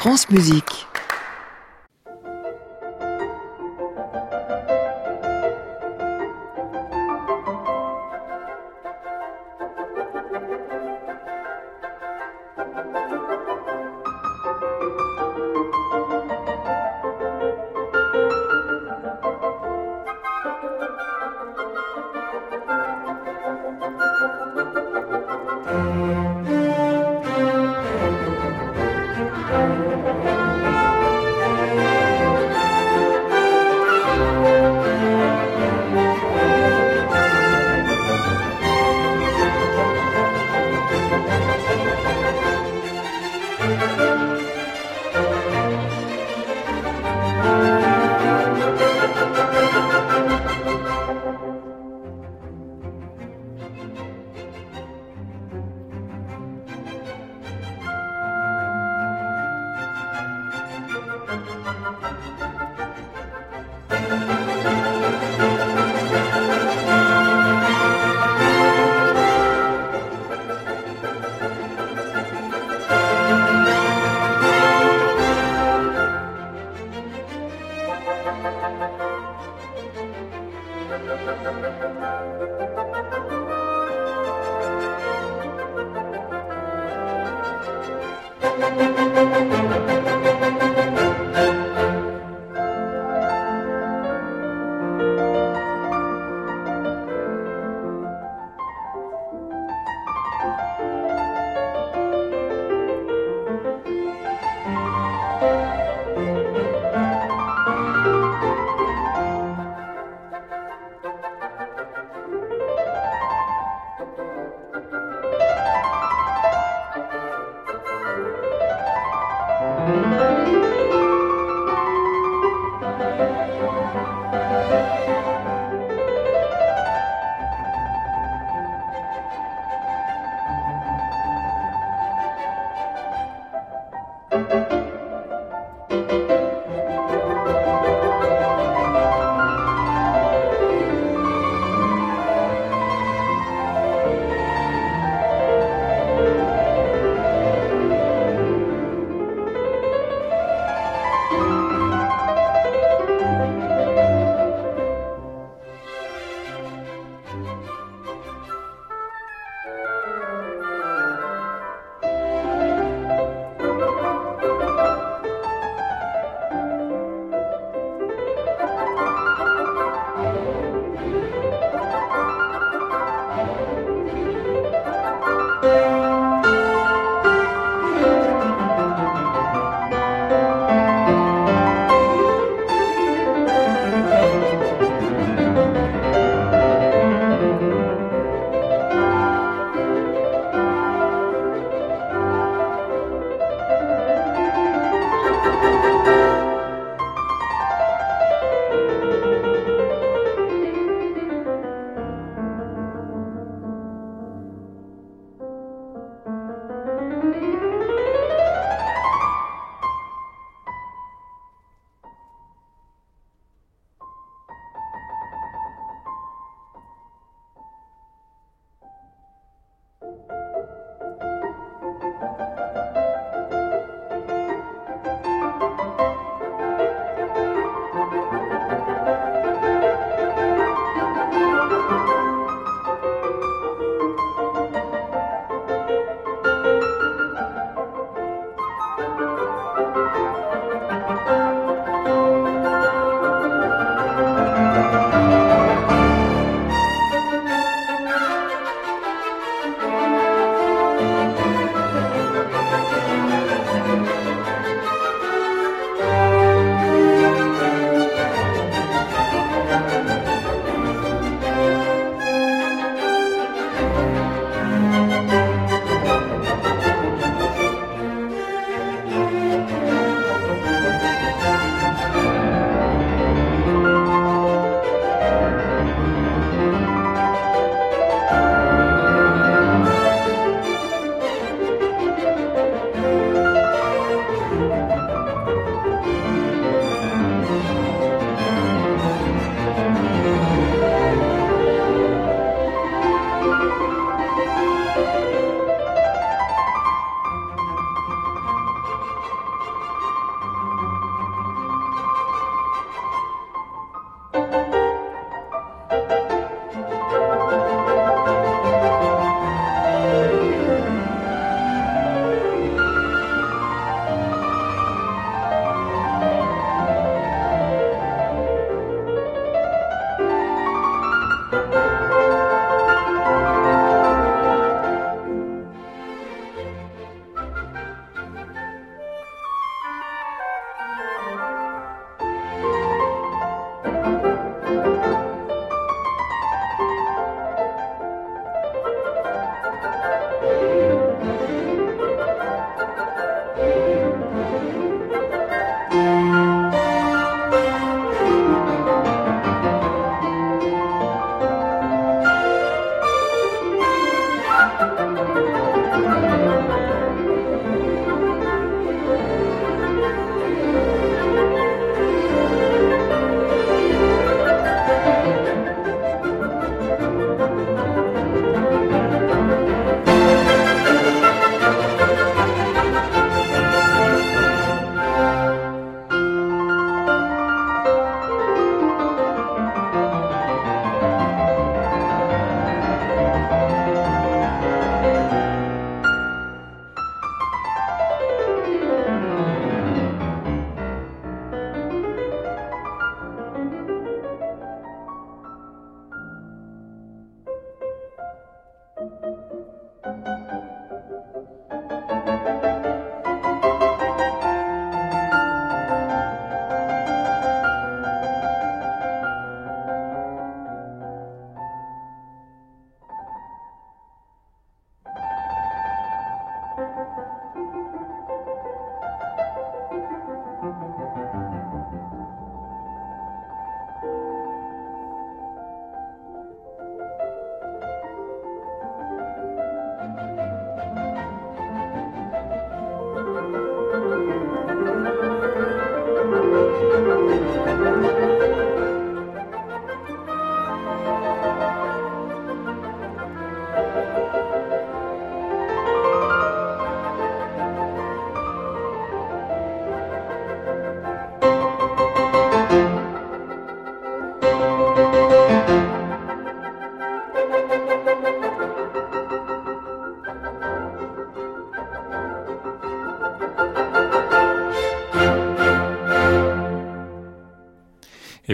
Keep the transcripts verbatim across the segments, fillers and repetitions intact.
France Musique.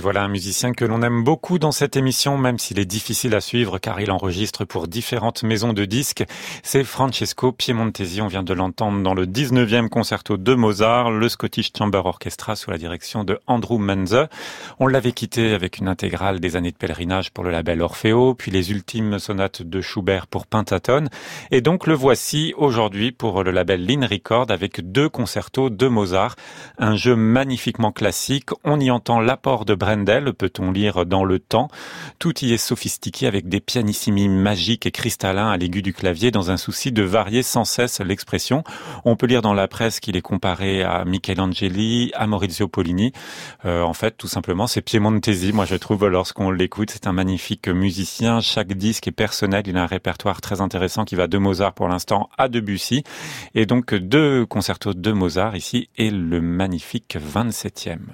voilà un musicien que l'on aime beaucoup dans cette émission, même s'il est difficile à suivre car il enregistre pour différentes maisons de disques. C'est Francesco Piemontesi, on vient de l'entendre dans le dix-neuvième concerto de Mozart, le Scottish Chamber Orchestra sous la direction de Andrew Menze. On l'avait quitté avec une intégrale des années de pèlerinage pour le label Orfeo, puis les ultimes sonates de Schubert pour pentatone. Et donc le voici aujourd'hui pour le label Line Record avec deux concertos de Mozart. Un jeu magnifiquement classique, on y entend l'apport de Brendel, peut-on lire dans Le Temps. Tout y est sophistiqué avec des pianissimi magiques et cristallins à l'aigu du clavier dans un souci de varier sans cesse l'expression. On peut lire dans la presse qu'il est comparé à Michelangeli, à Maurizio Pollini. Euh, en fait, tout simplement, c'est Piemontesi. Moi, je trouve, lorsqu'on l'écoute, c'est un magnifique musicien. Chaque disque est personnel. Il a un répertoire très intéressant qui va de Mozart pour l'instant à Debussy. Et donc, deux concertos de Mozart ici et le magnifique vingt-septième.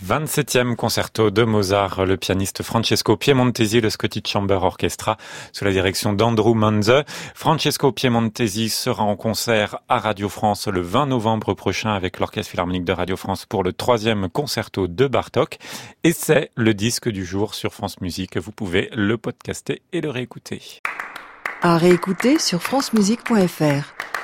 vingt-septième concerto de Mozart, le pianiste Francesco Piemontesi, le Scottish Chamber Orchestra, sous la direction d'Andrew Manze. Francesco Piemontesi sera en concert à Radio France le vingt novembre prochain avec l'Orchestre Philharmonique de Radio France pour le troisième concerto de Bartók. Et c'est le disque du jour sur France Musique. Vous pouvez le podcaster et le réécouter. À réécouter sur francemusique point f r.